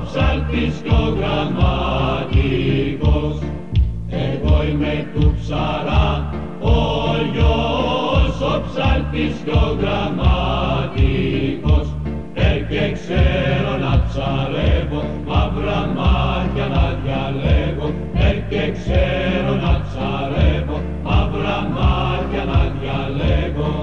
ψάλτης κι ο γραμματικός. Εγώ είμαι του ψαρά ο γιος, ο ψάλτης κι ο γραμματικός. Και ξέρω να ψαρεύω, μαύρα μάτια να διαλέγω. Και ξέρω να ψαρεύω, μαύρα μάτια να διαλέγω.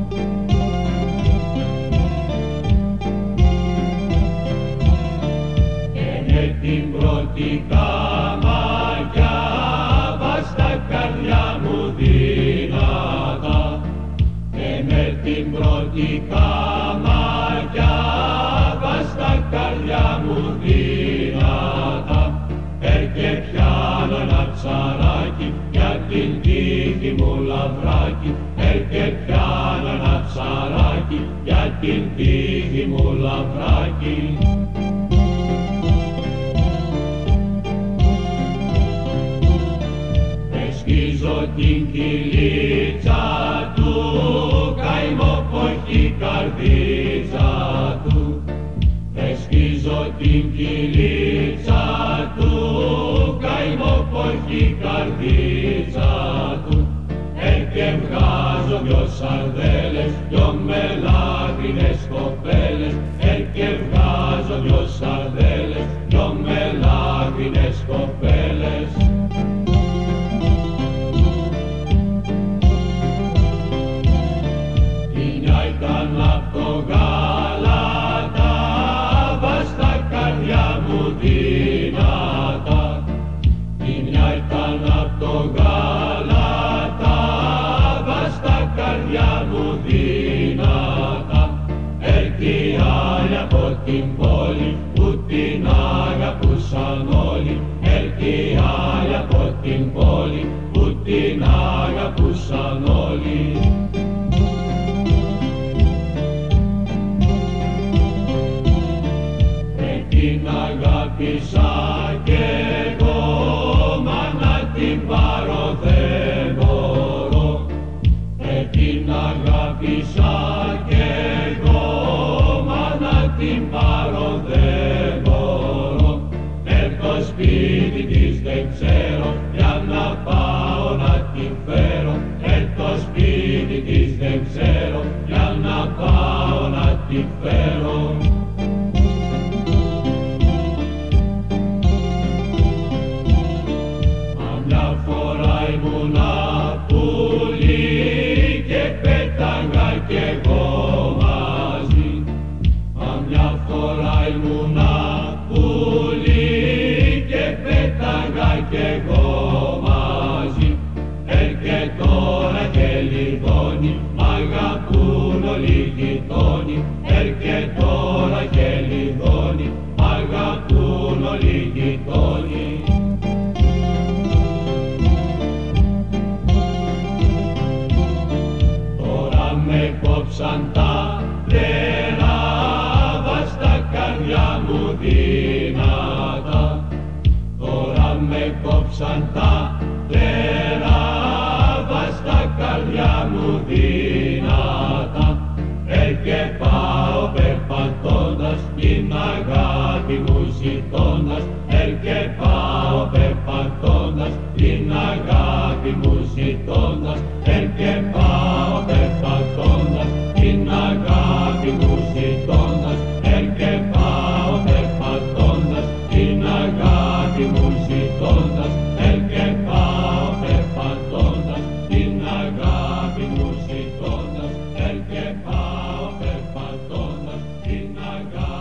Και με την πρώτη καμάκια βάζ τα καρδιά μου δυνατά. Και με την πρώτη καμάκια βάζ τα καρδιά μου δυνατά. Και πιάνω ένα ψαράκι για την τύχη μου λαβράκι. Και πιάνω ένα ψαράκι για την τύχη μου λαβράκι. Σκίζω την κυλίτσα του, καημό ποχή καρδίτσα του. Σκίζω την κυλίτσα του, καημό ποχή καρδίτσα του. Και βγάζω δυο σαρδέλες, δυο μελάτινες κοπέλες. Και βγάζω δυο σαρδέλες, δυο μελάτινες κοπέλες. Η μια ήταν απ' το Γάλατα, βάζ τα καρδιά μου δυνατά. Η μια ήταν απ' το Γάλατα, βάζ τα καρδιά μου δυνατά. Έρχει η άλλη από την πόλη που την αγαπούσαν όλοι. Έρχει η άλλη από την πόλη που την αγαπούσαν όλοι. Την αγάπησα κι εγώ, μα να την πάρω δεν μπορώ. Την αγάπησα κι εγώ, μα να την πάρω δεν μπορώ. Το σπίτι της δεν ξέρω, για να πάω να την φέρω. Το σπίτι της δεν ξέρω, για να πάω να την φέρω. Ήμουνα πουλί και πέταγα κι εγώ μαζί. Μα μια φορά ήμουνα πουλί και πέταγα κι εγώ μαζί. Και τώρα και λιδώνει, μ' αγαπούν όλοι οι γειτόνι. Και τώρα και λιδώνει, μ' αγαπούν όλοι οι γειτόνι. Κόψαν τα φτερά, βάζ τα καρδιά μου δυνατά. Τώρα με κόψαν τα φτερά, βάζ τα καρδιά μου δυνατά. Και πάω περπατώντας την αγάπη μου ζητώντας. Και πάω περπατώντας την αγάπη μου ζητώντας. Και πάω περπατώντας την αγάπη μου ζητώντας. Και πάω περπατώντας την αγάπη μου ζητώντας. Και πάω περπατώντας την αγάπη μου ζητώντας. Και πάω περπατώντας την αγάπη